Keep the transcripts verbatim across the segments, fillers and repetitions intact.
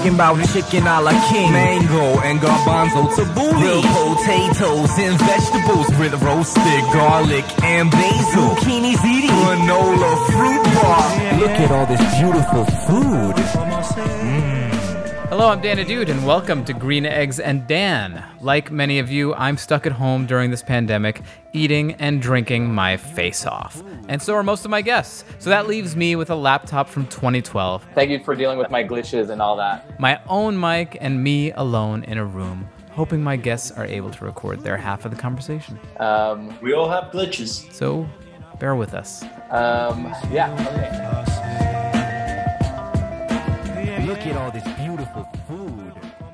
talking about chicken a la king, mango and garbanzo tabbouleh, real potatoes and vegetables with roasted garlic and basil, zucchini ziti, granola fruit bar. Look at all this beautiful food. Mm. Hello, I'm Dan Adude, and welcome to Green Eggs and Dan. Like many of you, I'm stuck at home during this pandemic, eating and drinking my face off. And so are most of my guests. So that leaves me with a laptop from twenty twelve. Thank you for dealing with my glitches and all that. My own mic and me alone in a room, hoping my guests are able to record their half of the conversation. Um, we all have glitches. So bear with us. Um, yeah, okay. Look at all this beautiful food.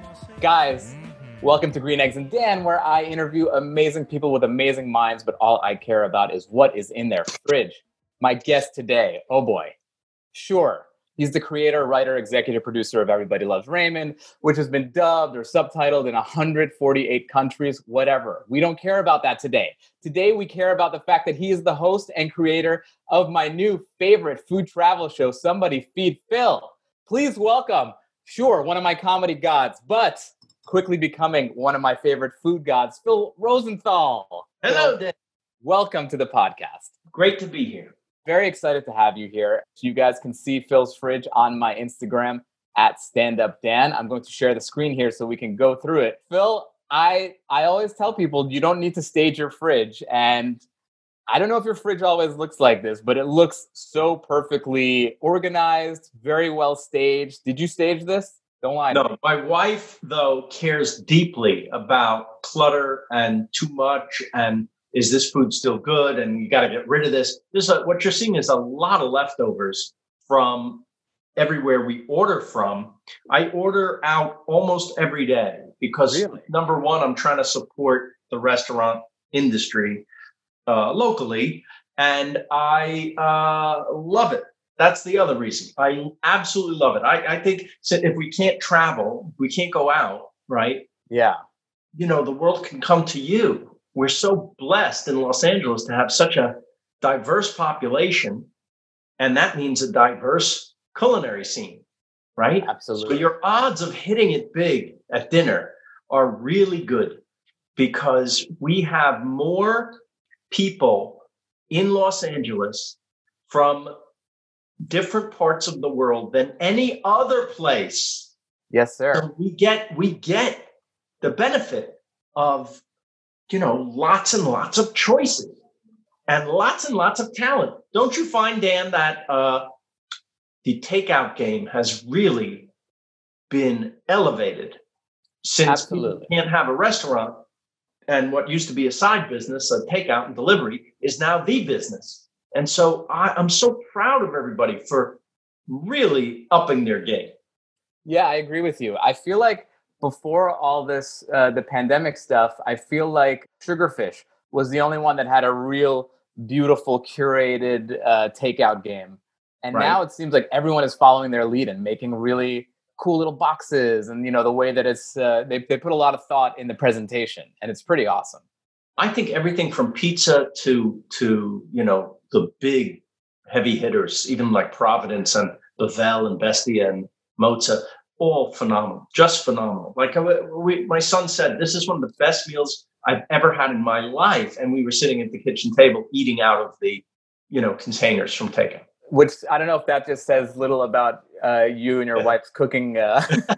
Guys, welcome to Green Eggs and Dan, where I interview amazing people with amazing minds, but all I care about is what is in their fridge. My guest today, oh boy, sure, he's the creator, writer, executive producer of Everybody Loves Raymond, which has been dubbed or subtitled in one hundred forty-eight countries, whatever. We don't care about that today. Today, we care about the fact that he is the host and creator of my new favorite food travel show, Somebody Feed Phil. Please welcome, sure, one of my comedy gods, but quickly becoming one of my favorite food gods, Phil Rosenthal. Hello, Phil, Dan. welcome to the podcast. Great to be here. Very excited to have you here. You guys can see Phil's fridge on my Instagram at StandUpDan. I'm going to share the screen here so we can go through it. Phil, I I always tell people you don't need to stage your fridge, and I don't know if your fridge always looks like this, but it looks so perfectly organized, very well staged. Did you stage this? Don't lie. No, my wife, though, cares deeply about clutter and too much and is this food still good? And you got to get rid of this. This a, what you're seeing is a lot of leftovers from everywhere we order from. I order out almost every day because, really? Number one, I'm trying to support the restaurant industry uh, locally, and I uh, love it. That's the other reason. I absolutely love it. I, I think so if we can't travel, we can't go out, right? Yeah. You know, the world can come to you. We're so blessed in Los Angeles to have such a diverse population, and that means a diverse culinary scene, right? Absolutely. So your odds of hitting it big at dinner are really good because we have more people in Los Angeles from different parts of the world than any other place. Yes, sir. So we get we get the benefit of, you know, lots and lots of choices and lots and lots of talent. Don't you find, Dan, that uh, the takeout game has really been elevated since Absolutely. people can't have a restaurant, and what used to be a side business, a takeout and delivery, is now the business. And so I, I'm so proud of everybody for really upping their game. Yeah, I agree with you. I feel like before all this, uh, the pandemic stuff, I feel like Sugarfish was the only one that had a real beautiful curated uh, takeout game. And Right. now it seems like everyone is following their lead and making really cool little boxes. And, you know, the way that it's, uh, they, they put a lot of thought in the presentation, and it's pretty awesome. I think everything from pizza to, to you know, the big heavy hitters, even like Providence and Bavel and Bestia and Mozza, all phenomenal, just phenomenal. Like we, my son said, this is one of the best meals I've ever had in my life. And we were sitting at the kitchen table eating out of the, you know, containers from takeout. Which I don't know if that just says little about uh, you and your Yeah. wife's cooking uh,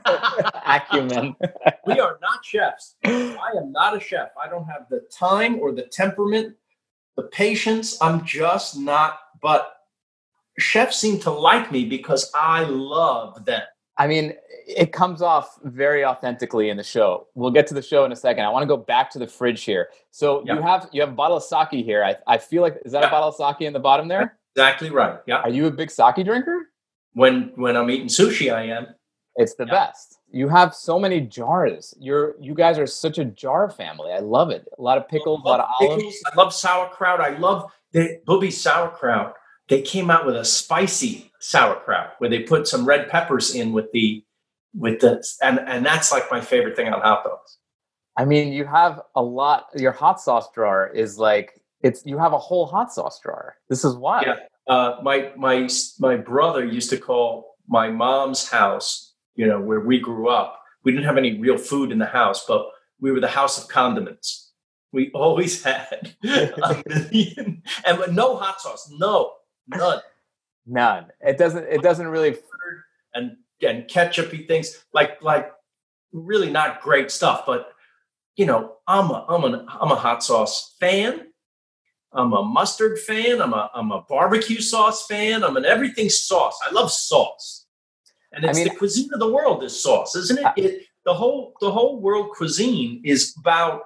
acumen. We are not chefs. I am not a chef. I don't have the time or the temperament, the patience. I'm just not. But chefs seem to like me because I love them. I mean, it comes off very authentically in the show. We'll get to the show in a second. I want to go back to the fridge here. So Yeah. you have you have a bottle of sake here. I, I feel like, is that Yeah. a bottle of sake in the bottom there? Exactly right. Yeah. Are you a big sake drinker? When when I'm eating sushi, I am. It's the Yeah. best. You have so many jars. You're you guys are such a jar family. I love it. A lot of pickles, a lot of pickles. olives. I love sauerkraut. I love the Booby sauerkraut. They came out with a spicy sauerkraut where they put some red peppers in with the with the and and that's like my favorite thing on hot dogs. I mean, you have a lot. Your hot sauce drawer is like it's. You have a whole hot sauce drawer. This is wild. Yeah. Uh, my my my brother used to call my mom's house you know, where we grew up, we didn't have any real food in the house, but we were the house of condiments. We always had a million, and but no hot sauce, no, none, None. It doesn't. It doesn't really. and and ketchupy things like like really not great stuff. But you know, I'm a I'm a I'm a hot sauce fan. I'm a mustard fan. I'm a I'm a barbecue sauce fan. I'm an everything sauce. I love sauce, and it's I mean, the cuisine of the world is sauce, isn't it? I, it the whole the whole world cuisine is about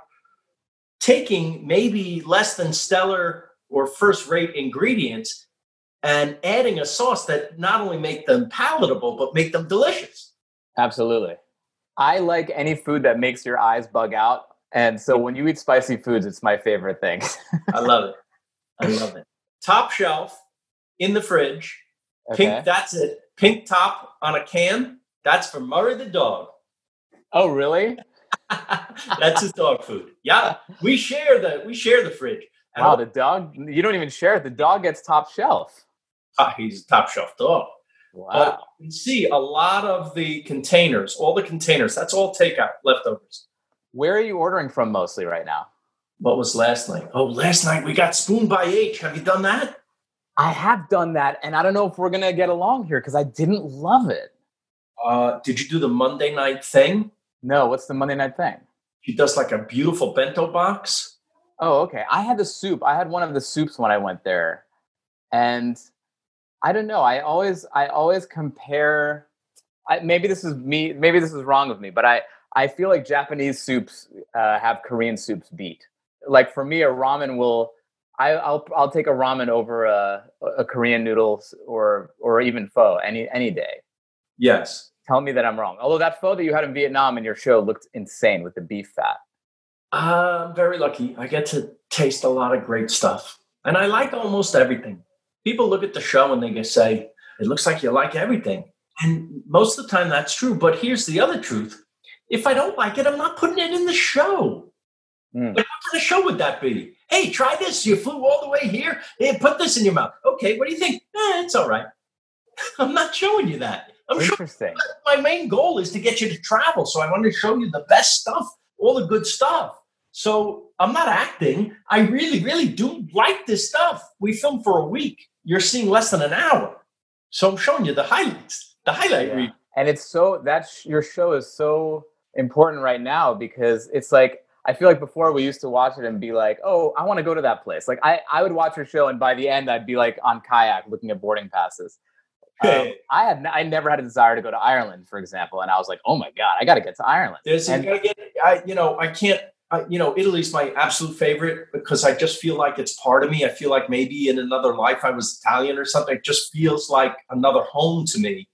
taking maybe less than stellar or first rate ingredients and adding a sauce that not only make them palatable but make them delicious. Absolutely. I like any food that makes your eyes bug out. And so when you eat spicy foods, it's my favorite thing. I love it. I love it. Top shelf in the fridge. Okay. Pink, that's it. Pink top on a can. That's for Murray the dog. Oh, really? That's his dog food. Yeah. We share the we share the fridge. And Wow, all- the dog, you don't even share it. The dog gets top shelf. ah, he's a top shelf dog. Wow. But you can see a lot of the containers, all the containers, that's all takeout leftovers. Where are you ordering from mostly right now? What was last night? Oh, last night we got Spoon by H. Have you done that? I have done that, and I don't know if we're going to get along here because I didn't love it. Uh, did you do the Monday night thing? No, what's the Monday night thing? She does like a beautiful bento box. Oh, okay. I had the soup. I had one of the soups when I went there. And I don't know. I always I always compare I, maybe this is me, maybe this is wrong of me, but I I feel like Japanese soups uh, have Korean soups beat. Like for me, a ramen will I, I'll I'll take a ramen over a, a Korean noodles or or even pho any any day. Yes. Tell me that I'm wrong. Although that pho that you had in Vietnam in your show looked insane with the beef fat. I'm very lucky. I get to taste a lot of great stuff. And I like almost everything. People look at the show and they just say, it looks like you like everything. And most of the time that's true. But here's the other truth. If I don't like it, I'm not putting it in the show. Mm. Like, what kind of show would that be? Hey, try this. You flew all the way here. Hey, put this in your mouth. Okay, what do you think? Eh, it's all right. I'm not showing you that. I'm showing Interesting. my main goal is to get you to travel. So I want to show you the best stuff, all the good stuff. So I'm not acting. I really, really do like this stuff. We filmed for a week. You're seeing less than an hour. So I'm showing you the highlights, the highlight Yeah. reel. And it's so that sh- your show is so important right now because it's like I feel like before we used to watch it and be like, oh, I want to go to that place. Like I, I would watch your show and by the end I'd be like on kayak looking at boarding passes. Um, I had I never had a desire to go to Ireland, for example, and I was like, oh my god, I got to get to Ireland. There's, And- you gotta get, I, you know, I can't, I, you know, Italy's my absolute favorite because I just feel like it's part of me. I feel like maybe in another life I was Italian or something. It just feels like another home to me.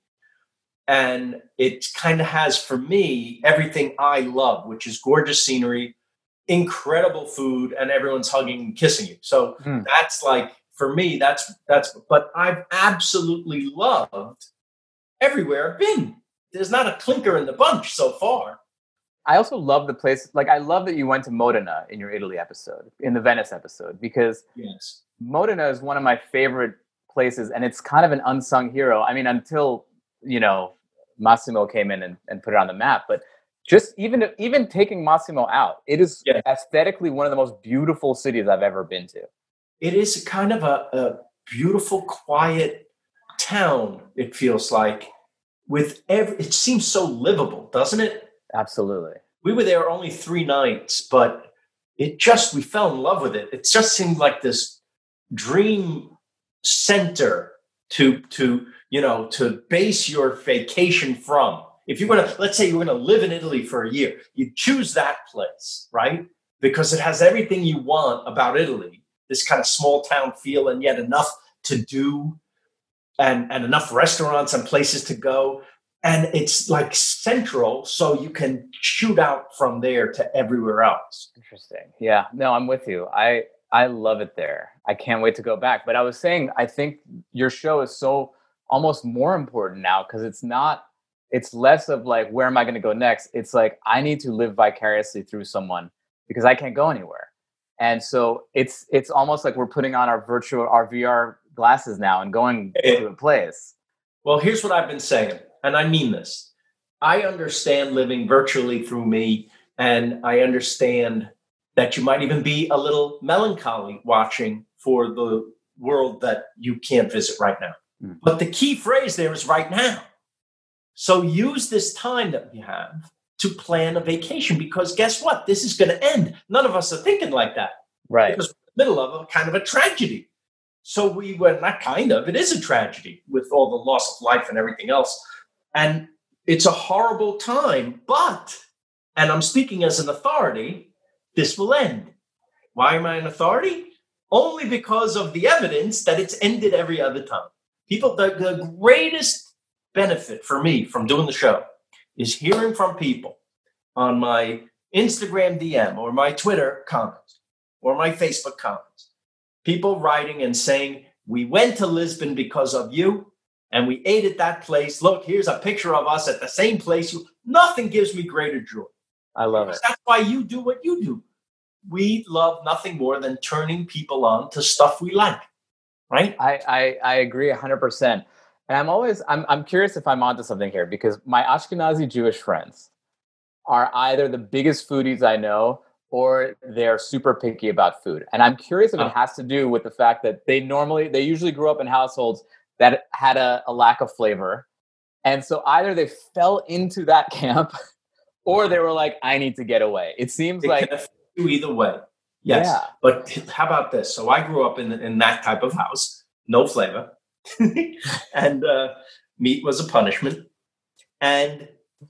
And it kind of has for me everything I love, which is gorgeous scenery, incredible food, and everyone's hugging and kissing you. So Hmm. that's like, for me, that's, that's, but I've absolutely loved everywhere I've been. There's not a clinker in the bunch so far. I also love the place. Like I love that you went to Modena in your Italy episode, in the Venice episode, because Yes. Modena is one of my favorite places, and it's kind of an unsung hero. I mean, until you know Massimo came in and, and put it on the map, but just even even taking Massimo out, it is Yeah. aesthetically one of the most beautiful cities I've ever been to. It is kind of a, a beautiful, quiet town, it feels like, with every, it seems so livable, doesn't it? Absolutely. We were there only three nights, but it just, we fell in love with it. It just seemed like this dream center to, to, you know, to base your vacation from. If you're going to, let's say you're going to live in Italy for a year, you choose that place, right? Because it has everything you want about Italy, this kind of small town feel, and yet enough to do and, and enough restaurants and places to go. And it's like central, so you can shoot out from there to everywhere else. Interesting. Yeah. No, I'm with you. I I love it there. I can't wait to go back. But I was saying, I think your show is so almost more important now because it's not, it's less of like, where am I going to go next? It's like, I need to live vicariously through someone because I can't go anywhere. And so it's it's almost like we're putting on our virtual, our V R glasses now and going to a place. Well, here's what I've been saying, and I mean this. I understand living virtually through me, and I understand that you might even be a little melancholy watching for the world that you can't visit right now. Mm. But the key phrase there is right now. So use this time that we have to plan a vacation, because guess what? This is going to end. None of us are thinking like that. Right. Because we're in the middle of a kind of a tragedy. So we were not kind of, it is a tragedy with all the loss of life and everything else. And it's a horrible time, but, and I'm speaking as an authority, this will end. Why am I an authority? Only because of the evidence that it's ended every other time. People, the, the greatest benefit for me from doing the show is hearing from people on my Instagram D M or my Twitter comments or my Facebook comments. People writing and saying, we went to Lisbon because of you and we ate at that place. Look, here's a picture of us at the same place. You, nothing gives me greater joy. I love because it. That's why you do what you do. We love nothing more than turning people on to stuff we like, right? I, I, I agree one hundred percent. And I'm always, I'm, I'm curious if I'm onto something here, because my Ashkenazi Jewish friends are either the biggest foodies I know or they're super picky about food. And I'm curious if it has to do with the fact that they normally, they usually grew up in households that had a, a lack of flavor. And so either they fell into that camp or they were like, I need to get away. It seems it like... can do either way. Yes. Yeah. But how about this? So I grew up in, in that type of house, no flavor. and uh, meat was a punishment. And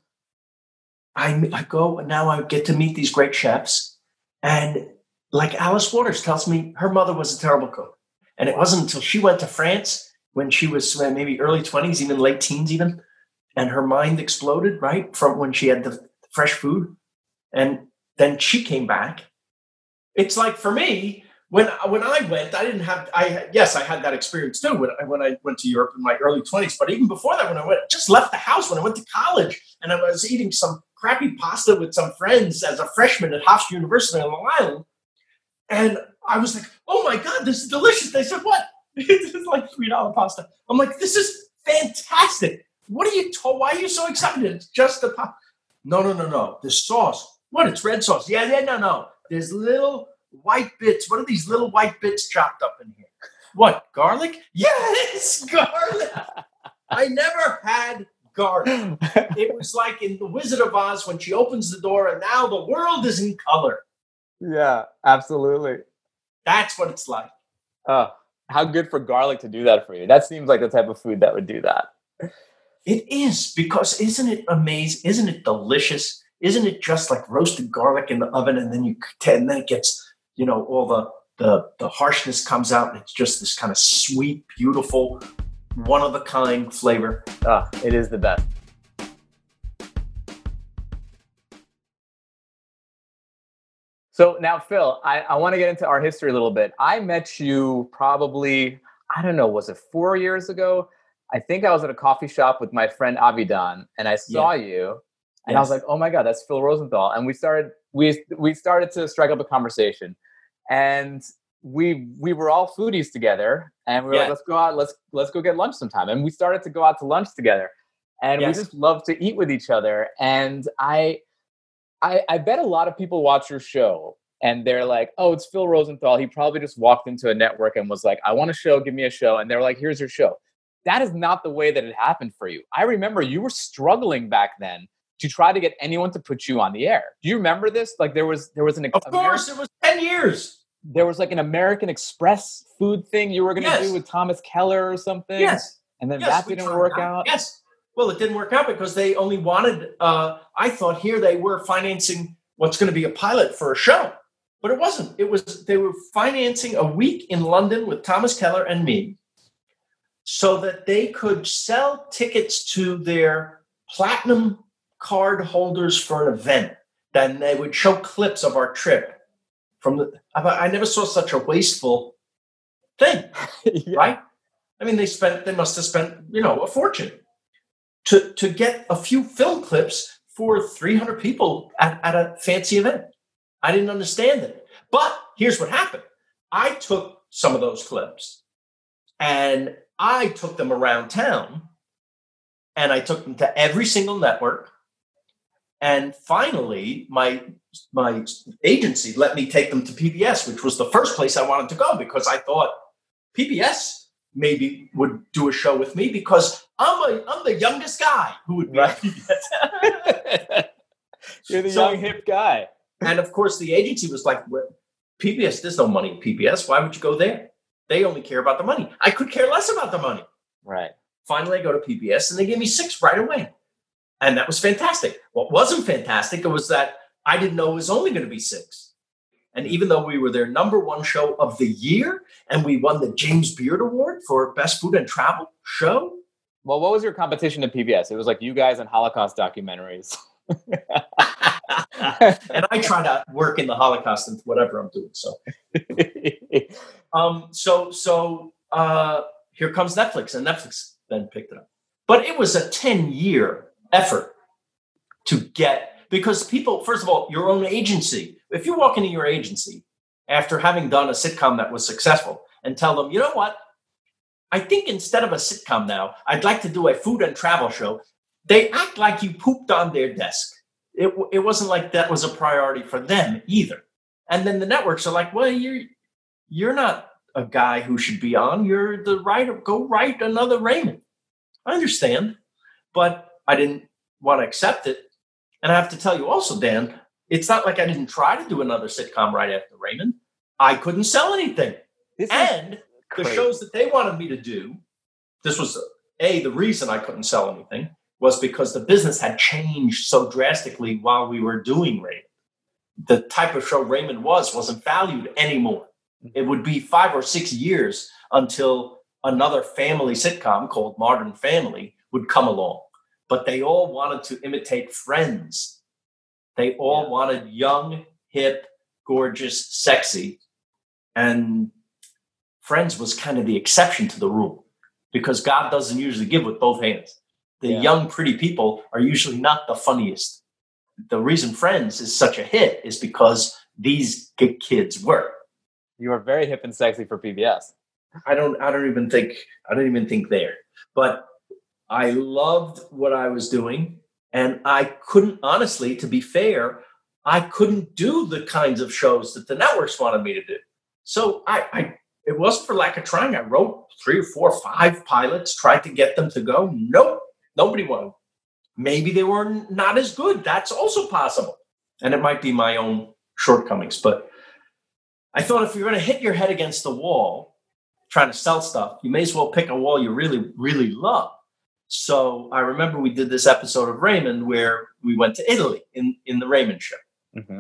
I, I go, now I get to meet these great chefs. And like Alice Waters tells me, her mother was a terrible cook. And it wasn't until she went to France when she was maybe early twenties, even late teens even, and her mind exploded, right, from when she had the fresh food. And then she came back. It's like for me, When when I went, I didn't have, I yes, I had that experience too when I, when I went to Europe in my early twenties. But even before that, when I went, just left the house, when I went to college and I was eating some crappy pasta with some friends as a freshman at Hofstra University on Long Island. And I was like, oh my God, this is delicious. They said, what? This is like three dollars pasta. I'm like, this is fantastic. What are you told? Why are you so excited? It's just the pasta. No, no, no, no. The sauce. What? It's red sauce. Yeah, yeah, no, no. There's little white bits. What are these little white bits chopped up in here? What? Garlic? Yes, garlic. I never had garlic. It was like in The Wizard of Oz when she opens the door and now the world is in color. Yeah, absolutely. That's what it's like. Oh, how good for garlic to do that for you. That seems like the type of food that would do that. It is, because isn't it amazing? Isn't it delicious? Isn't it just like roasted garlic in the oven and then you and then it gets, you know, all the, the, the harshness comes out and it's just this kind of sweet, beautiful, one-of-a-kind flavor. Oh, it is the best. So now, Phil, I, I want to get into our history a little bit. I met you probably, I don't know, was it four years ago? I think I was at a coffee shop with my friend Avidan and I saw yeah. you and yes. I was like, oh my God, that's Phil Rosenthal. And we started, we, we started to strike up a conversation. And we we were all foodies together, and we were yeah. like, let's go out, let's let's go get lunch sometime. And we started to go out to lunch together, and yes. we just love to eat with each other. And I, I I bet a lot of people watch your show, and they're like, oh, it's Phil Rosenthal. He probably just walked into a network and was like, I want a show, give me a show. And they're like, here's your show. That is not the way that it happened for you. I remember you were struggling back then to try to get anyone to put you on the air. Do you remember this? Like there was there was an of course Ameri- it was ten years. There was like an American Express food thing you were going to yes. do with Thomas Keller or something. Yes, and then yes, that didn't work out. out. Yes, well, it didn't work out because they only wanted. Uh, I thought here they were financing what's going to be a pilot for a show, but it wasn't. It was they were financing a week in London with Thomas Keller and me, so that they could sell tickets to their platinum card holders for an event. Then they would show clips of our trip. From the, I never saw such a wasteful thing, yeah. right? I mean, they spent, they must have spent, you know, a fortune to to get a few film clips for three hundred people at, at a fancy event. I didn't understand it. But here's what happened. I took some of those clips and I took them around town and I took them to every single network And finally, my my agency let me take them to P B S, which was the first place I wanted to go because I thought P B S maybe would do a show with me because I'm a I'm the youngest guy who would be Right. on P B S. You're the So- young hip guy. And of course, the agency was like, well, P B S, there's no money at P B S. Why would you go there? They only care about the money. I could care less about the money. Right. Finally, I go to P B S and they gave me six right away. And that was fantastic. What wasn't fantastic was that I didn't know it was only going to be six. And even though we were their number one show of the year and we won the James Beard Award for Best Food and Travel Show. Well, what was your competition at P B S? It was like you guys and Holocaust documentaries. And I try to work in the Holocaust into whatever I'm doing. So, um, so, so uh, here comes Netflix, and Netflix then picked it up. But it was a ten-year effort to get, because people, first of all, your own agency, if you walk into your agency after having done a sitcom that was successful and tell them, you know what, I think instead of a sitcom now, I'd like to do a food and travel show, they act like you pooped on their desk. It, it wasn't like that was a priority for them either. And then the networks are like, well, you're, you're not a guy who should be on. You're the writer. Go write another Raymond. I understand, but I didn't want to accept it. And I have to tell you also, Dan, it's not like I didn't try to do another sitcom right after Raymond. I couldn't sell anything. This is And the crazy. shows that they wanted me to do, this was A, the reason I couldn't sell anything was because the business had changed so drastically while we were doing Raymond. The type of show Raymond was wasn't valued anymore. It would be five or six years until another family sitcom called Modern Family would come along. But they all wanted to imitate Friends. They all Yeah. wanted young, hip, gorgeous, sexy. And Friends was kind of the exception to the rule because God doesn't usually give with both hands. The Yeah. young, pretty people are usually not the funniest. The reason Friends is such a hit is because these ki- kids were. You are very hip and sexy for P B S. I don't. I don't even think. I don't even think there. But I loved what I was doing, and I couldn't. Honestly, to be fair, I couldn't do the kinds of shows that the networks wanted me to do. So I. I it wasn't for lack of trying. I wrote three or four, five pilots, tried to get them to go. Nope, nobody wanted. Maybe they were not as good. That's also possible, and it might be my own shortcomings. But I thought if you're going to hit your head against the wall trying to sell stuff, you may as well pick a wall you really, really love. So I remember we did this episode of Raymond where we went to Italy in, in the Raymond show. Mm-hmm.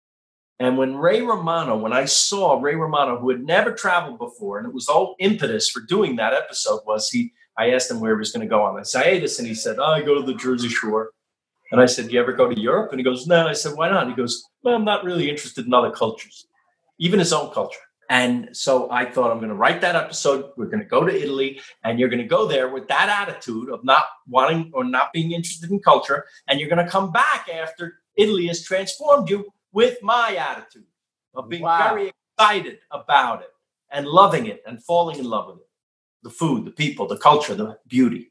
And when Ray Romano, when I saw Ray Romano, who had never traveled before, and it was all impetus for doing that episode was he, I asked him where he was going to go on this hiatus, and he said, oh, I go to the Jersey Shore. And I said, do you ever go to Europe? And he goes, no. I said, why not? He goes, well, I'm not really interested in other cultures, even his own culture. And so I thought, I'm going to write that episode. We're going to go to Italy, and you're going to go there with that attitude of not wanting or not being interested in culture. And you're going to come back after Italy has transformed you with my attitude of being Wow. very excited about it and loving it and falling in love with it. The food, the people, the culture, the beauty.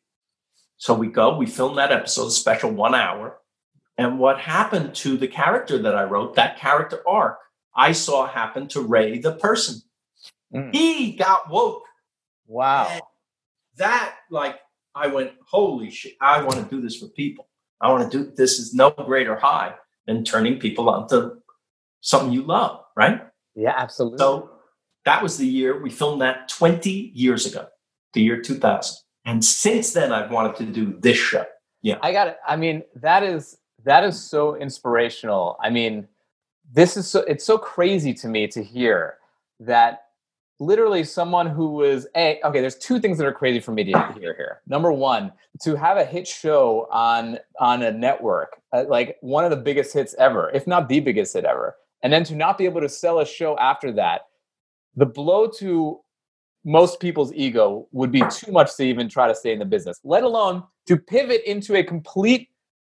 So we go, we film that episode, special one hour. And what happened to the character that I wrote, that character arc, I saw happen to Ray, the person. Mm. He got woke. Wow. And that, like, I went, holy shit, I want to do this for people. I want to do this is no greater high than turning people onto something you love, right? Yeah, absolutely. So that was the year we filmed that twenty years ago, the year two thousand. And since then, I've wanted to do this show. Yeah. I got it. I mean, that is that is so inspirational. I mean, this is so it's so crazy to me to hear that literally someone who was a okay, there's two things that are crazy for me to hear here. Number one, to have a hit show on on a network, uh, like one of the biggest hits ever, if not the biggest hit ever, and then to not be able to sell a show after that, the blow to most people's ego would be too much to even try to stay in the business, let alone to pivot into a complete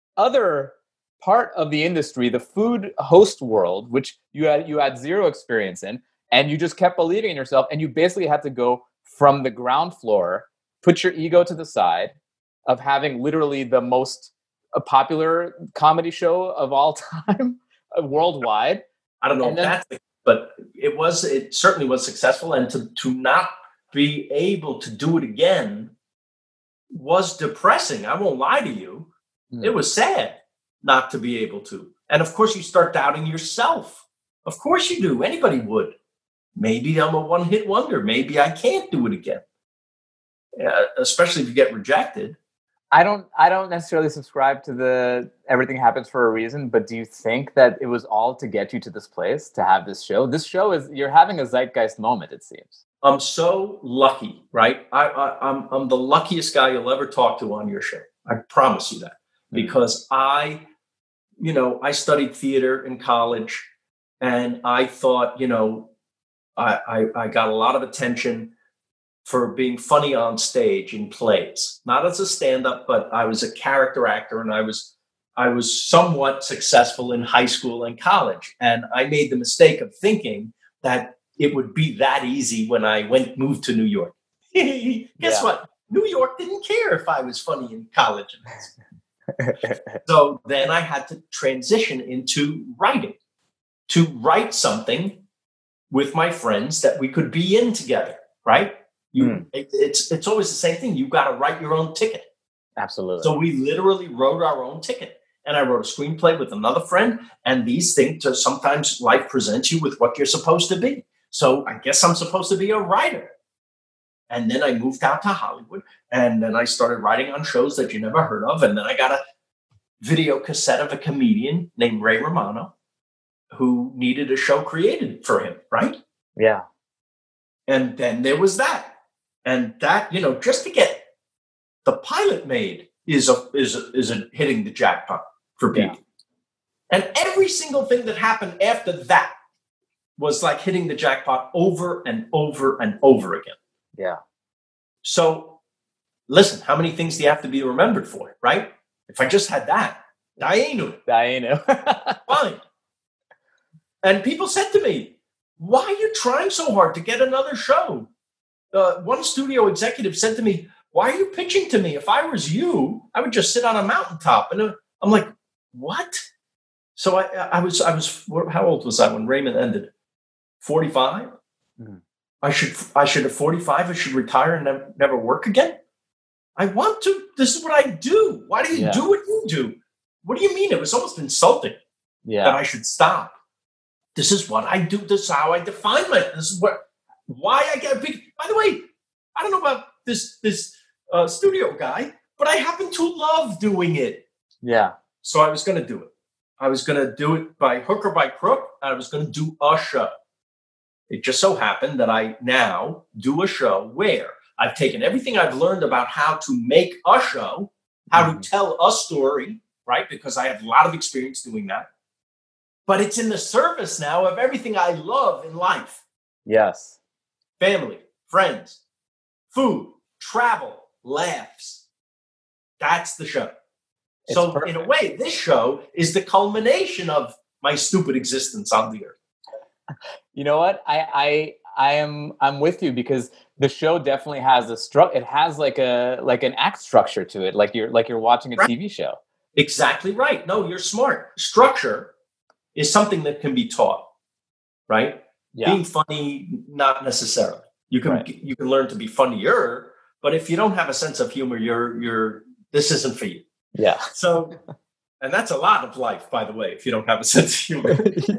other part of the industry, the food host world, which you had you had zero experience in, and you just kept believing in yourself, and you basically had to go from the ground floor, put your ego to the side of having literally the most a popular comedy show of all time worldwide. I don't know And if then- that's, the, but it was, it certainly was successful. And to, to not be able to do it again was depressing. I won't lie to you. Mm. It was sad not to be able to. And of course you start doubting yourself. Of course you do. Anybody would. Maybe I'm a one-hit wonder. Maybe I can't do it again. Uh, especially if you get rejected. I don't I don't necessarily subscribe to the everything happens for a reason, but do you think that it was all to get you to this place, to have this show? This show is, you're having a zeitgeist moment, it seems. I'm so lucky, right? I, I, I'm, I'm the luckiest guy you'll ever talk to on your show. I promise you that. Because I, you know, I studied theater in college, and I thought, you know, I, I, I got a lot of attention for being funny on stage in plays, not as a stand-up, but I was a character actor, and I was I was somewhat successful in high school and college. And I made the mistake of thinking that it would be that easy when I went moved to New York. Guess Yeah. what? New York didn't care if I was funny in college. So then I had to transition into writing, to write something with my friends that we could be in together, right? You, Mm. it, it's it's always the same thing. You got to write your own ticket. Absolutely. So we literally wrote our own ticket. And I wrote a screenplay with another friend. And these things, are, sometimes life presents you with what you're supposed to be. So I guess I'm supposed to be a writer. And then I moved out to Hollywood. And then I started writing on shows that you never heard of. And then I got a video cassette of a comedian named Ray Romano who needed a show created for him, right? Yeah. And then there was that. And that, you know, just to get the pilot made is a is a, is a hitting the jackpot for people. Yeah. And every single thing that happened after that was like hitting the jackpot over and over and over again. Yeah. So listen, how many things do you have to be remembered for, right? If I just had that, Dainu, Dainu. fine. And people said to me, why are you trying so hard to get another show? Uh, one studio executive said to me, why are you pitching to me? If I was you, I would just sit on a mountaintop. And I'm like, what? So I, I was, I was, how old was I when Raymond ended? forty-five? Mm-hmm. I should, I should at forty-five, I should retire and never, never work again. I want to, this is what I do. Why do you yeah. do what you do? What do you mean? It was almost insulting yeah. that I should stop. This is what I do. This is how I define my, this is what, why I get big. By the way, I don't know about this, this uh, studio guy, but I happen to love doing it. Yeah. So I was going to do it. I was going to do it by hook or by crook. I was going to do a show. It just so happened that I now do a show where I've taken everything I've learned about how to make a show, how mm-hmm. to tell a story, right? Because I have a lot of experience doing that. But it's in the service now of everything I love in life. Yes. Family, friends, food, travel, laughs. That's the show. It's so perfect. In a way, this show is the culmination of my stupid existence on the earth. You know what? I I I am I'm with you because the show definitely has a stru- it has like a like an act structure to it, like you're like you're watching a right. T V show. Exactly right. No, you're smart. Structure is something that can be taught, right? Yeah. Being funny, not necessarily. You can right. you can learn to be funnier, but if you don't have a sense of humor, you're you're this isn't for you. Yeah. So, and that's a lot of life, by the way, if you don't have a sense of humor.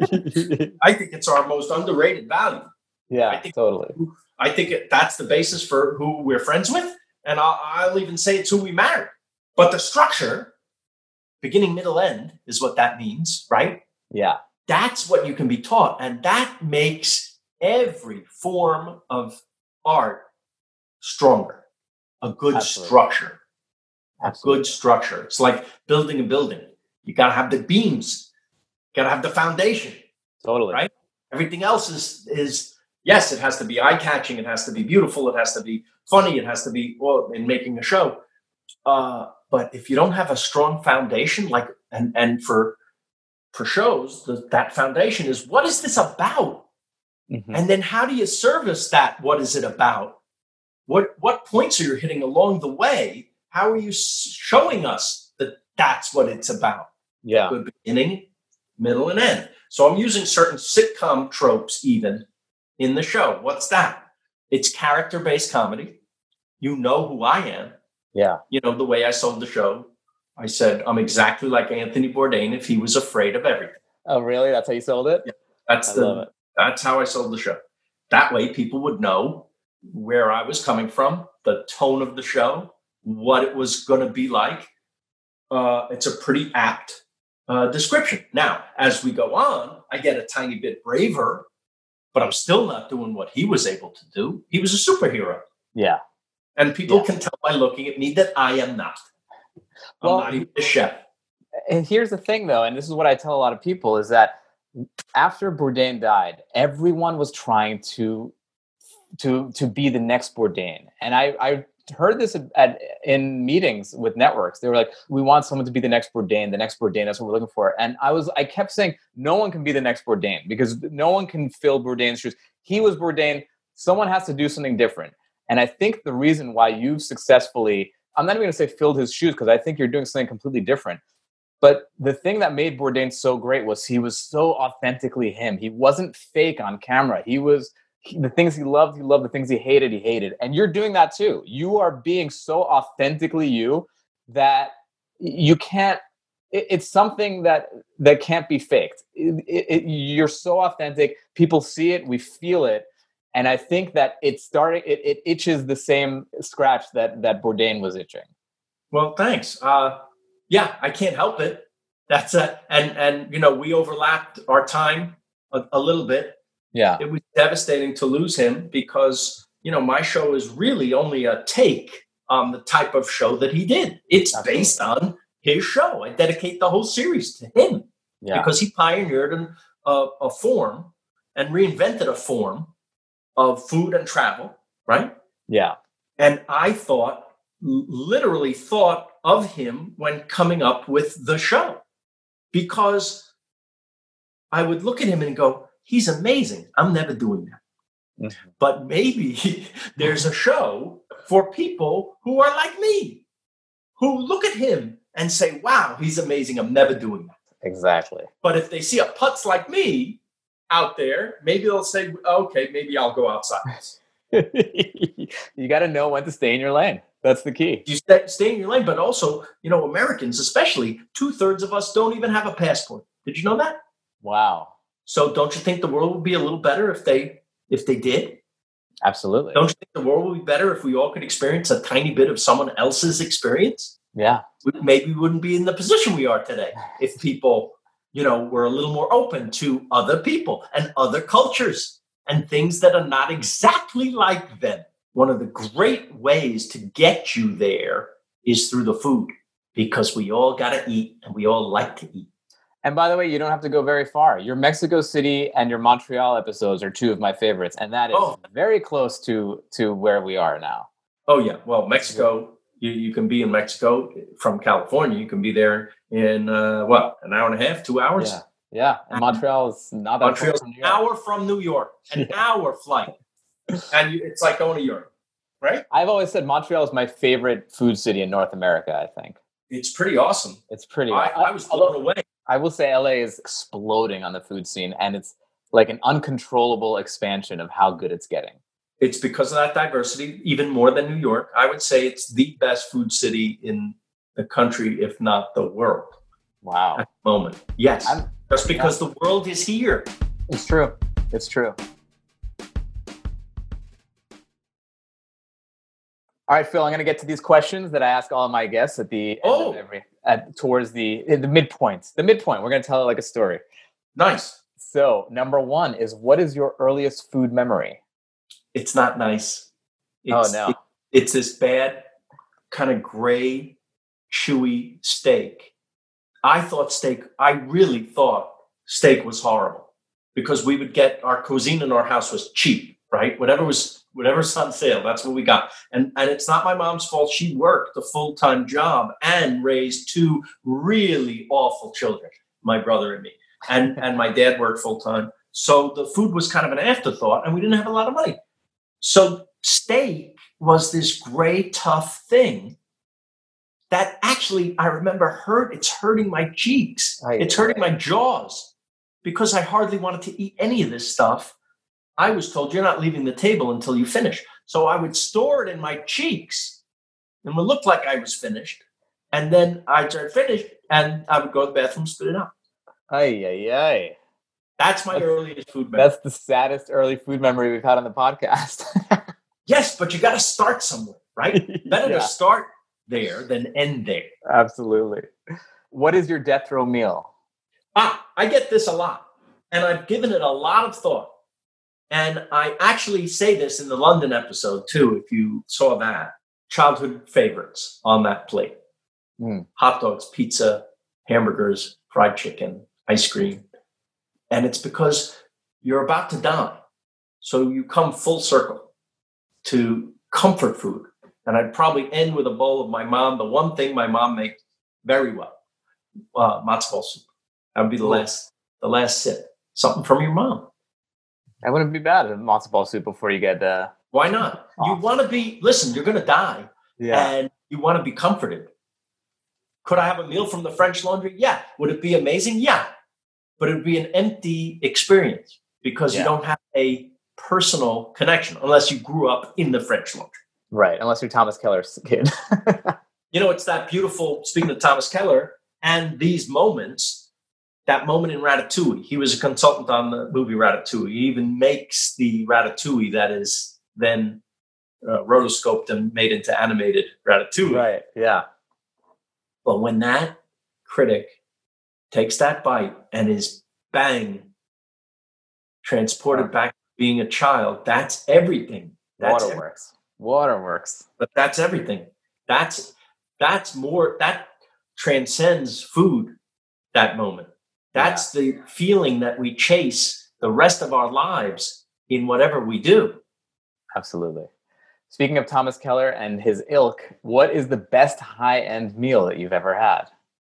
I think it's our most underrated value. Yeah, I think, totally. I think it, that's the basis for who we're friends with. And I'll, I'll even say it's who we marry. But the structure, beginning, middle, end, is what that means, right? Yeah. That's what you can be taught. And that makes every form of art stronger. A good Absolutely. structure. A Absolutely. good structure. It's like building a building. You got to have the beams. You got to have the foundation. Totally. Right? Everything else is, is, yes, it has to be eye-catching. It has to be beautiful. It has to be funny. It has to be, well, in making a show. Uh, but if you don't have a strong foundation, like, and, and for, for shows, the, that foundation is, what is this about? Mm-hmm. And then how do you service that? What is it about? What, what points are you hitting along the way? How are you showing us that That's what it's about. Yeah. Good beginning, middle, and end. So I'm using certain sitcom tropes even in the show. What's that? It's character-based comedy. You know who I am. Yeah. You know, the way I sold the show, I said, I'm exactly like Anthony Bourdain if he was afraid of everything. Oh, really? That's how you sold it? Yeah, that's I the love it. That's how I sold the show. That way people would know where I was coming from, the tone of the show, what it was going to be like. Uh, it's a pretty apt uh, description. Now, as we go on, I get a tiny bit braver, but I'm still not doing what he was able to do. He was a superhero. Yeah. And people Yeah. can tell by looking at me that I am not. I'm Well, not even a chef. And here's the thing, though, and this is what I tell a lot of people, is that after Bourdain died, everyone was trying to to to be the next Bourdain. And I, I heard this at, at in meetings with networks. They were like, we want someone to be the next Bourdain, the next Bourdain, that's what we're looking for. And I was I kept saying, no one can be the next Bourdain because no one can fill Bourdain's shoes. He was Bourdain. Someone has to do something different. And I think the reason why you've successfully, I'm not even going to say filled his shoes, because I think you're doing something completely different. But the thing that made Bourdain so great was he was so authentically him. He wasn't fake on camera. He was he, the things he loved, he loved. The things he hated, he hated. And you're doing that too. You are being so authentically you that you can't. It, it's something that that can't be faked. It, it, it, you're so authentic. People see it. We feel it. And I think that it started. It, it itches the same scratch that that Bourdain was itching. Well, thanks. Uh, yeah, I can't help it. That's a, and and you know we overlapped our time a, a little bit. Yeah, it was devastating to lose him because you know my show is really only a take on the type of show that he did. It's Absolutely. Based on his show. I dedicate the whole series to him yeah, because he pioneered an, a, a form and reinvented a form of food and travel, right? yeah, And I thought, literally thought of him when coming up with the show because I would look at him and go, he's amazing. I'm never doing that. Mm-hmm. But maybe there's a show for people who are like me, who look at him and say, wow, he's amazing. I'm never doing that. Exactly. But if they see a putz like me out there, maybe they'll say, okay, maybe I'll go outside. You got to know when to stay in your lane. That's the key. You stay, stay in your lane, but also, you know, Americans, especially, two-thirds of us don't even have a passport. Did you know that? Wow. So don't you think the world would be a little better if they if they did? Absolutely. Don't you think the world would be better if we all could experience a tiny bit of someone else's experience? Yeah. We, maybe we wouldn't be in the position we are today if people, you know, were a little more open to other people and other cultures and things that are not exactly like them. One of the great ways to get you there is through the food because we all got to eat and we all like to eat. And by the way, you don't have to go very far. Your Mexico City and your Montreal episodes are two of my favorites. And that is oh. very close to, to where we are now. Oh, yeah. Well, Mexico, you, you can be in Mexico from California. You can be there in, uh, what, an hour and a half, two hours? Yeah. Yeah. And Montreal is not that Montreal's far from New an hour from New York, an yeah. hour flight. And you, it's like going to Europe, right? I've always said Montreal is my favorite food city in North America, I think. It's pretty awesome. It's pretty I, I was blown away. I will say L A is exploding on the food scene, and it's like an uncontrollable expansion of how good it's getting. It's because of that diversity, even more than New York. I would say it's the best food city in the country, if not the world. Wow. At the moment. Yes. I'm, Just because yeah. the world is here. It's true. It's true. All right, Phil, I'm going to get to these questions that I ask all of my guests at the oh. end of every, at, towards the the midpoint. The midpoint. We're going to tell it like a story. Nice. So, number one is, what is your earliest food memory? It's not nice. It's, oh, no. It, it's this bad, kind of gray, chewy steak. I thought steak, I really thought steak was horrible because we would get, our cuisine in our house was cheap, right? Whatever was Whatever's on sale, that's what we got. And and it's not my mom's fault. She worked a full-time job and raised two really awful children, my brother and me. And, and my dad worked full-time. So the food was kind of an afterthought, and we didn't have a lot of money. So steak was this gray, tough thing that actually, I remember hurt. It's hurting my cheeks. Aye, it's hurting my jaws because I hardly wanted to eat any of this stuff. I was told you're not leaving the table until you finish. So I would store it in my cheeks and it would look like I was finished. And then I'd start finished and I would go to the bathroom, spit it out. Ay, ay, ay. That's my That's- earliest food memory. That's the saddest early food memory we've had on the podcast. Yes, but you got to start somewhere, right? Better Yeah. to start there than end there. Absolutely. What is your death row meal? Ah, I get this a lot, and I've given it a lot of thought. And I actually say this in the London episode too, if you saw that. Childhood favorites on that plate. Mm. Hot dogs, pizza, hamburgers, fried chicken, ice cream. And it's because you're about to die. So you come full circle to comfort food. And I'd probably end with a bowl of my mom, the one thing my mom makes very well, uh, matzo ball soup. That would be the last, the last sip. Something from your mom. That wouldn't be bad. A matzo ball soup before you get uh Why not? You Off. want to be, listen, you're going to die and you want to be comforted. Could I have a meal from the French Laundry? Yeah. Would it be amazing? Yeah. But it would be an empty experience because Yeah. you don't have a personal connection unless you grew up in the French Laundry. Right, unless you're Thomas Keller's kid. You know, it's that beautiful, speaking of Thomas Keller and these moments, that moment in Ratatouille. He was a consultant on the movie Ratatouille. He even makes the Ratatouille that is then uh, rotoscoped and made into animated Ratatouille. Right, yeah. But when that critic takes that bite and is bang, transported back to being a child, that's everything. That's everything. Waterworks. Waterworks. But that's everything. That's that's more, that transcends food, that moment. That's the feeling that we chase the rest of our lives in whatever we do. Absolutely. Speaking of Thomas Keller and his ilk, what is the best high-end meal that you've ever had?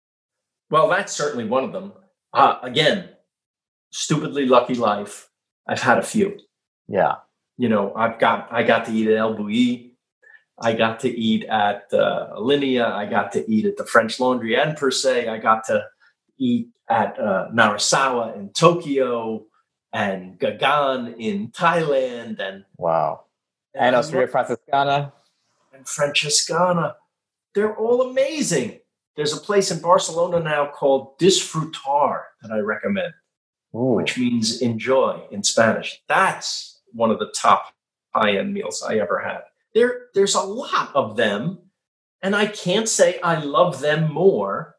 Well, that's certainly one of them. Uh, again, stupidly lucky life. I've had a few. Yeah. You know, I've got I got to eat at El Bulli. I got to eat at uh, Alinea. I got to eat at the French Laundry and Per Se. I got to eat at uh, Narasawa in Tokyo and Gagan in Thailand and Wow. And Osteria Francescana. and Francescana. They're all amazing. There's a place in Barcelona now called Disfrutar that I recommend, Ooh. which means enjoy in Spanish. That's one of the top high-end meals I ever had. There, there's a lot of them, and I can't say I love them more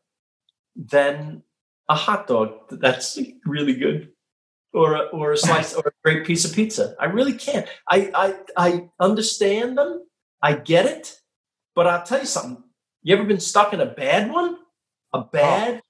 than a hot dog that's really good, or a, or a slice, or a great piece of pizza. I really can't. I, I, I understand them. I get it. But I'll tell you something. You ever been stuck in a bad one? A bad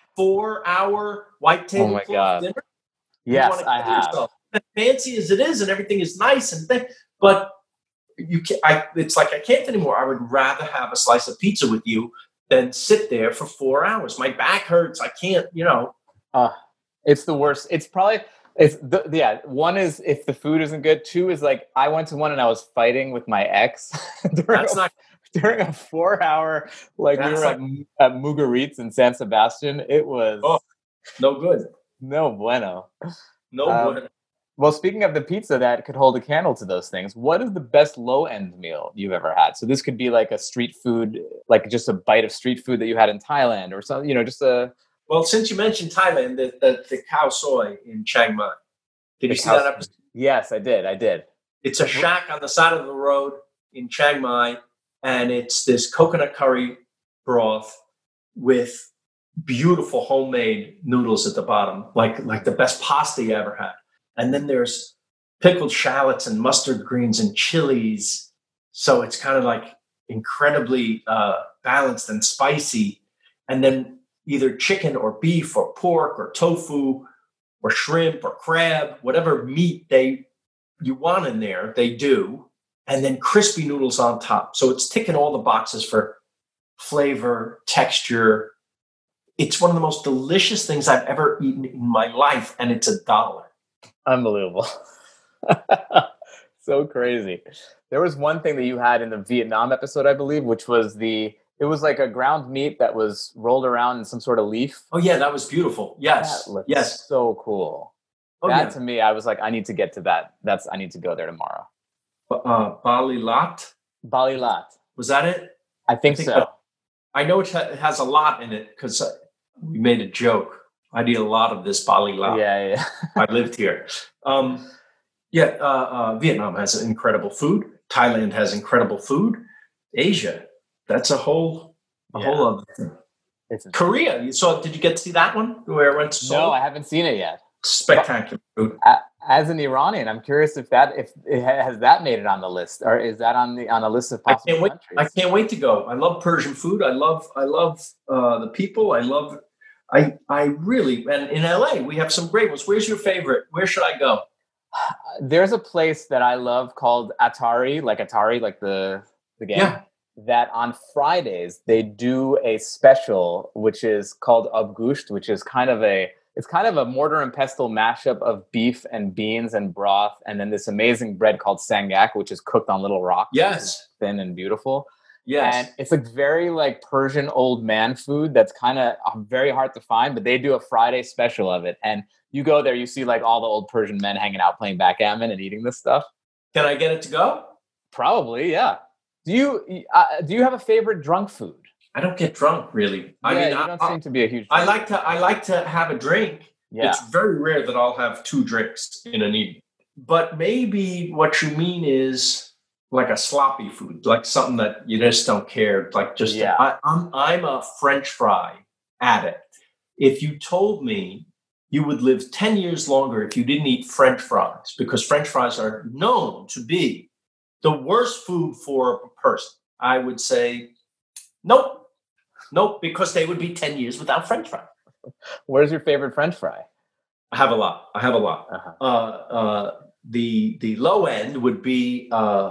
four-hour white Oh table my cloth God. dinner? Yes, You wanna I kill have. yourself. As fancy as it is, and everything is nice and thing, but you can I it's like I can't anymore. I would rather have a slice of pizza with you than sit there for four hours. My back hurts. I can't, you know. Uh, it's the worst. It's probably, it's the, yeah. One is if the food isn't good. Two is like, I went to one and I was fighting with my ex during, That's a, not during a four hour, like we That's were at, at Mugaritz in San Sebastian. It was Oh. no good. no bueno. No Um, good. Well, speaking of the pizza that could hold a candle to those things, what is the best low end meal you've ever had? So this could be like a street food, like just a bite of street food that you had in Thailand or something, you know, just a. Well, since you mentioned Thailand, the, the, the Khao Soi in Chiang Mai. Did The you see Khao that episode? Yes, I did. I did. It's a shack on the side of the road in Chiang Mai, and it's this coconut curry broth with beautiful homemade noodles at the bottom, like like the best pasta you ever had. And then there's pickled shallots and mustard greens and chilies. So it's kind of like incredibly uh, balanced and spicy. And then either chicken or beef or pork or tofu or shrimp or crab, whatever meat they you want in there, they do. And then crispy noodles on top. So it's ticking all the boxes for flavor, texture. It's one of the most delicious things I've ever eaten in my life. And it's a dollar. Unbelievable. So crazy. There was one thing that you had in the Vietnam episode, I believe, which was the It was like a ground meat that was rolled around in some sort of leaf. Oh yeah, that was beautiful. Yes, That looked yes. so cool. Oh that yeah. to me, I was like, I need to get to that. That's I need to go there tomorrow. Uh, Bali Lat, Bali Lat. was that it? I think, I think so. that- I know it, ha- it has a lot in it because we made a joke. I eat a lot of this Bali Lat. Yeah, yeah. I lived here. Um, yeah, uh, uh, Vietnam has incredible food. Thailand has incredible food. Asia, that's a whole, a Yeah. whole other thing. It's Korea, you saw? Did you get to see that one? Where I went to Seoul? no, I haven't seen it yet. Spectacular food. A- As an Iranian, I'm curious if that if it ha- has that made it on the list, or is that on the on a list of I possible can't wait. countries? I can't wait to go. I love Persian food. I love. I love uh, the people. I love. I I really and in L A we have some great ones. Where's your favorite? Where should I go? There's a place that I love called Atari, like Atari, like the the game. Yeah. That on Fridays they do a special, which is called Abgusht, which is kind of a it's kind of a mortar and pestle mashup of beef and beans and broth, and then this amazing bread called sangak, which is cooked on little rocks. Yes. Thin and beautiful. Yes. And it's like very like Persian old man food that's kind of very hard to find, but they do a Friday special of it. And you go there, you see like all the old Persian men hanging out playing backgammon and eating this stuff. Can I get it to go? Probably, yeah. Do you uh, do you have a favorite drunk food? I don't get drunk really. I yeah, mean, you I, don't I, seem to be a huge. I drunk. like to. I like to have a drink. Yeah. It's very rare that I'll have two drinks in an evening. But maybe what you mean is like a sloppy food, like something that you just don't care. Like just, Yeah. I, I'm I'm a French fry addict. If you told me you would live ten years longer if you didn't eat French fries, because French fries are known to be the worst food for a person, I would say, nope, nope, because they would be ten years without French fries. Where's your favorite French fry? I have a lot. I have a lot. Uh-huh. Uh, uh, the the low end would be uh,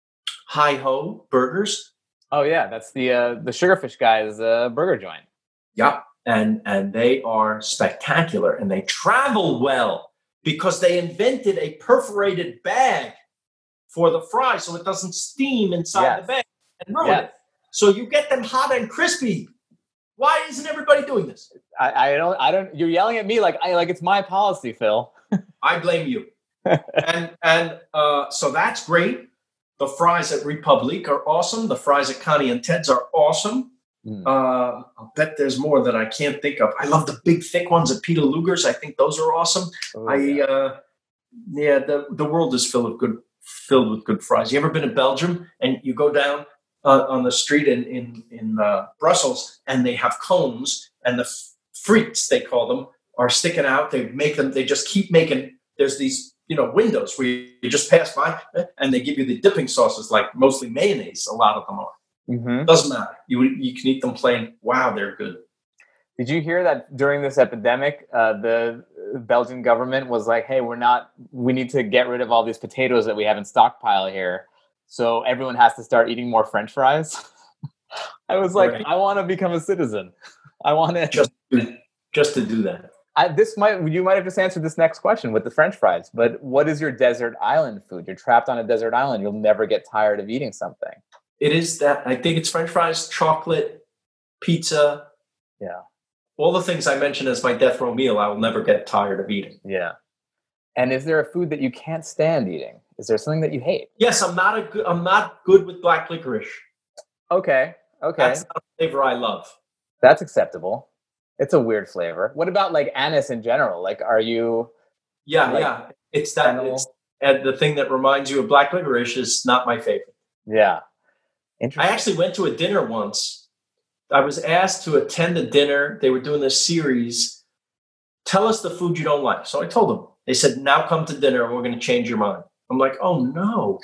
Hi Ho Burgers. Oh yeah, that's the uh, the Sugarfish Guy's uh, burger joint. Yep, and and they are spectacular, and they travel well because they invented a perforated bag for the fry, so it doesn't steam inside Yes. the bag and ruin Yes. it. So you get them hot and crispy. Why isn't everybody doing this? I, I don't I don't. You're yelling at me like I like it's my policy, Phil. I blame you. and and uh, so that's great. The fries at Republique are awesome. The fries at Connie and Ted's are awesome. Mm. Uh, I'll bet there's more that I can't think of. I love the big thick ones at Peter Luger's. I think those are awesome. Oh, I yeah. uh, yeah, the the world is filled with good filled with good fries. You ever been to Belgium and you go down uh, on the street in in in uh, Brussels and they have cones and the f- frites they call them are sticking out. They make them. They just keep making. There's these you know windows where you just pass by and they give you the dipping sauces like mostly mayonnaise. A lot of them are. Mhm. Doesn't matter. You you can eat them plain. Wow, they're good. Did you hear that during this epidemic, uh, the Belgian government was like, "Hey, we're not. We need to get rid of all these potatoes that we have in stockpile here, so everyone has to start eating more French fries." I was like, Right. "I want to become a citizen. I want to." Just just to do that. I, this might you might have just answered this next question with the French fries. But what is your desert island food? You're trapped on a desert island. You'll never get tired of eating something. It is that. I think it's French fries, chocolate, pizza. Yeah. All the things I mentioned as my death row meal, I will never get tired of eating. Yeah. And is there a food that you can't stand eating? Is there something that you hate? Yes, I'm not a good. I'm not good with black licorice. Okay. Okay. That's not a flavor I love. That's acceptable. It's a weird flavor. What about like anise in general? Like, are you? Yeah, Like yeah. It's that. fennel? It's, and the thing that reminds you of black licorice is not my favorite. Yeah. I Interesting. actually went to a dinner once. I was asked to attend a dinner. They were doing this series. Tell us the food you don't like. So I told them. They said, now come to dinner and we're going to change your mind. I'm like, oh no.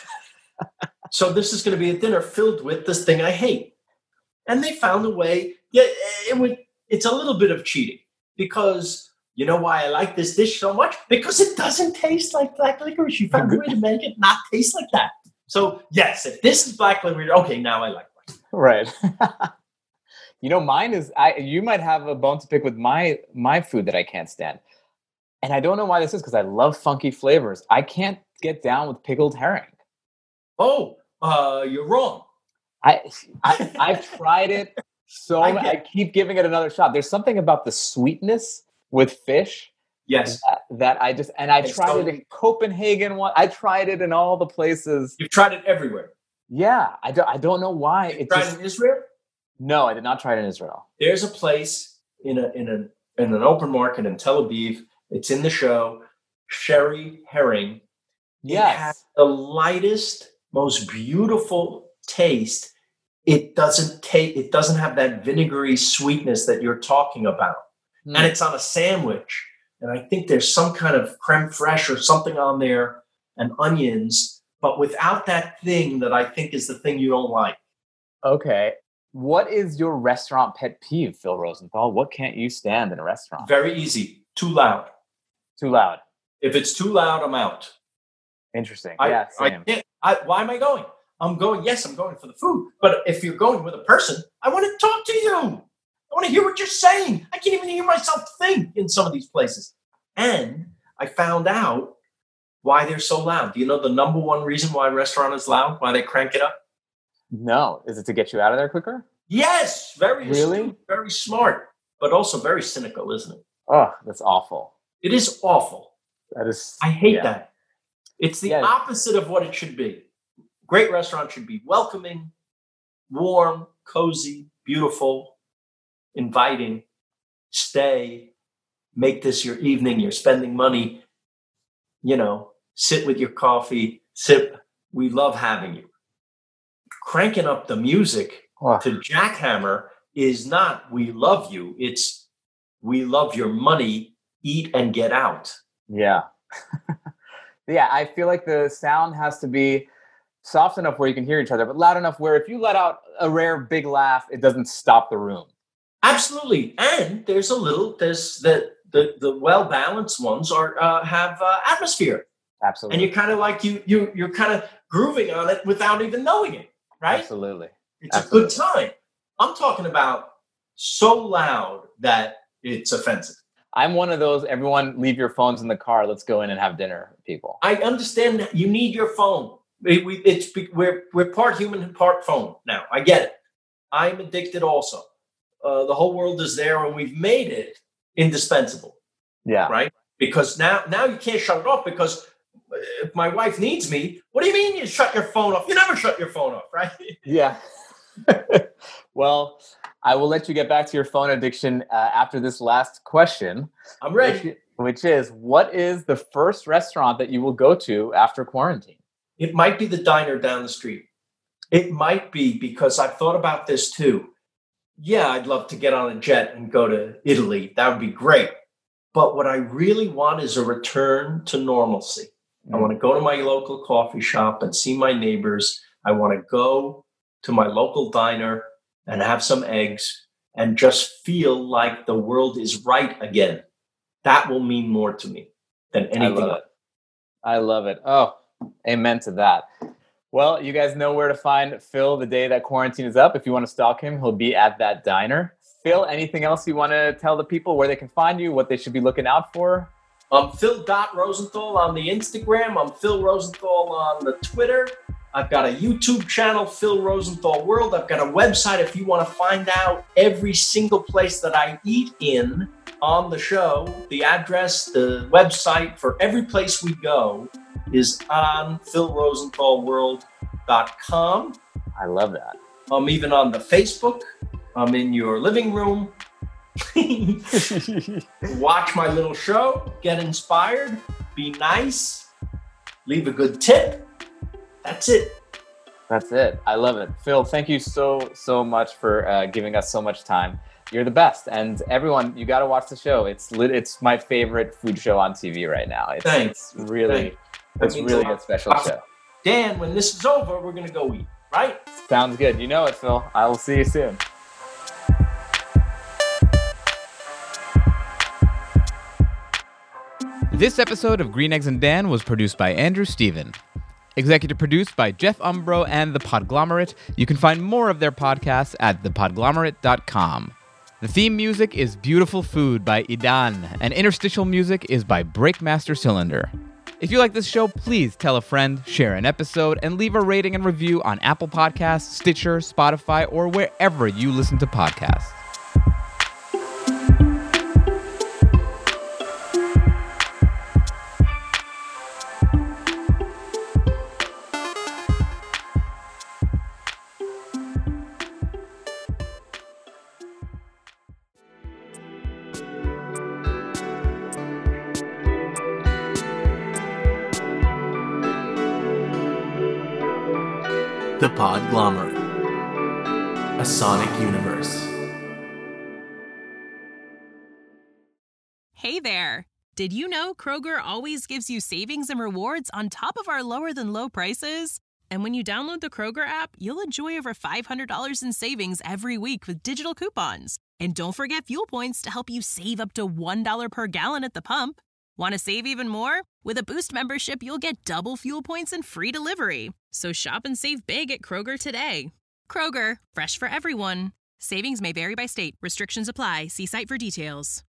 So this is going to be a dinner filled with this thing I hate. And they found a way. Yeah, it would, it's a little bit of cheating because you know why I like this dish so much? Because it doesn't taste like black licorice. You found a way to make it not taste like that. So yes, if this is black licorice, okay, now I like it. Right. You know, mine is. I. You might have a bone to pick with my my food that I can't stand, and I don't know why this is because I love funky flavors. I can't get down with pickled herring. Oh, uh, you're wrong. I, I I've tried it so I, I keep giving it another shot. There's something about the sweetness with fish. Yes. That, that I just and I It's tried so, it in Copenhagen. One, I tried it in all the places. You've tried it everywhere. Yeah, I don't. I don't know why. You it tried just, it in Israel? No, I did not try it in Israel. There's a place in a in a in an open market in Tel Aviv. It's in the show. Sherry Herring. Yes. It has the lightest, most beautiful taste. It doesn't take. It doesn't have that vinegary sweetness that you're talking about. Mm. And it's on a sandwich. And I think there's some kind of creme fraiche or something on there and onions, but without that thing that I think is the thing you don't like. Okay. What is your restaurant pet peeve, Phil Rosenthal? What can't you stand in a restaurant? Very easy. Too loud. Too loud. If it's too loud, I'm out. Interesting. I, yeah, same. I can't, I, why am I going? I'm going, yes, I'm going for the food. But if you're going with a person, I want to talk to you. I want to hear what you're saying. I can't even hear myself think in some of these places. And I found out why they're so loud. Do you know the number one reason why a restaurant is loud? Why they crank it up? No. Is it to get you out of there quicker? Yes. Very really? astute, very smart, but also very cynical, isn't it? Oh, that's awful. It is awful. That is. I hate yeah. that. It's the yeah. opposite of what it should be. Great restaurant should be welcoming, warm, cozy, beautiful, inviting. Stay, make this your evening. You're spending money, you know, sit with your coffee, sip. We love having you. Cranking up the music oh. to jackhammer is not we love you. It's we love your money, eat and get out. Yeah. yeah, I feel like the sound has to be soft enough where you can hear each other, but loud enough where if you let out a rare big laugh, it doesn't stop the room. Absolutely. And there's a little, there's the, the, the well-balanced ones are, uh, have uh, atmosphere. Absolutely. And you're kind of like, you, you, you're kind of grooving on it without even knowing it, right? Absolutely. It's Absolutely. a good time. I'm talking about so loud that it's offensive. I'm one of those, everyone leave your phones in the car, let's go in and have dinner people. I understand that you need your phone. We, we, it's, we're, we're part human and part phone now. I get it. I'm addicted also. Uh, the whole world is there, and we've made it indispensable. Yeah. Right? Because now, now you can't shut it off because if my wife needs me, what do you mean you shut your phone off? You never shut your phone off, right? Yeah. Well, I will let you get back to your phone addiction uh, after this last question. I'm ready. Which, which is, what is the first restaurant that you will go to after quarantine? It might be the diner down the street. It might be because I've thought about this too. Yeah, I'd love to get on a jet and go to Italy. That would be great. But what I really want is a return to normalcy. Mm. I want to go to my local coffee shop and see my neighbors. I want to go to my local diner and have some eggs and just feel like the world is right again. That will mean more to me than anything I love else. It. I love it. Oh, amen to that. Well, you guys know where to find Phil the day that quarantine is up. If you want to stalk him, he'll be at that diner. Phil, anything else you want to tell the people where they can find you, what they should be looking out for? I'm Phil Rosenthal on the Instagram. I'm Phil Rosenthal on the Twitter. I've got a YouTube channel, Phil Rosenthal World. I've got a website if you want to find out every single place that I eat in on the show. The address, the website for every place we go is on phil rosenthal world dot com. I love that. I'm even on the Facebook. I'm in your living room. Watch my little show. Get inspired. Be nice. Leave a good tip. That's it. That's it. I love it. Phil, thank you so, so much for uh, giving us so much time. You're the best. And everyone, you got to watch the show. It's lit, it's my favorite food show on T V right now. It's, Thanks. It's really, Thanks. it's really a special show. Dan, when this is over, we're going to go eat, right? Sounds good. You know it, Phil. I will see you soon. This episode of Green Eggs and Dan was produced by Andrew Steven. Executive produced by Jeff Umbro and The Podglomerate. You can find more of their podcasts at the podglomerate dot com. The theme music is Beautiful Food by Idan, and interstitial music is by Breakmaster Cylinder. If you like this show, please tell a friend, share an episode, and leave a rating and review on Apple Podcasts, Stitcher, Spotify, or wherever you listen to podcasts. The Podglomerate, a sonic universe. Hey there! Did you know Kroger always gives you savings and rewards on top of our lower-than-low prices? And when you download the Kroger app, you'll enjoy over five hundred dollars in savings every week with digital coupons. And don't forget fuel points to help you save up to one dollar per gallon at the pump. Want to save even more? With a Boost membership, you'll get double fuel points and free delivery. So shop and save big at Kroger today. Kroger, fresh for everyone. Savings may vary by state. Restrictions apply. See site for details.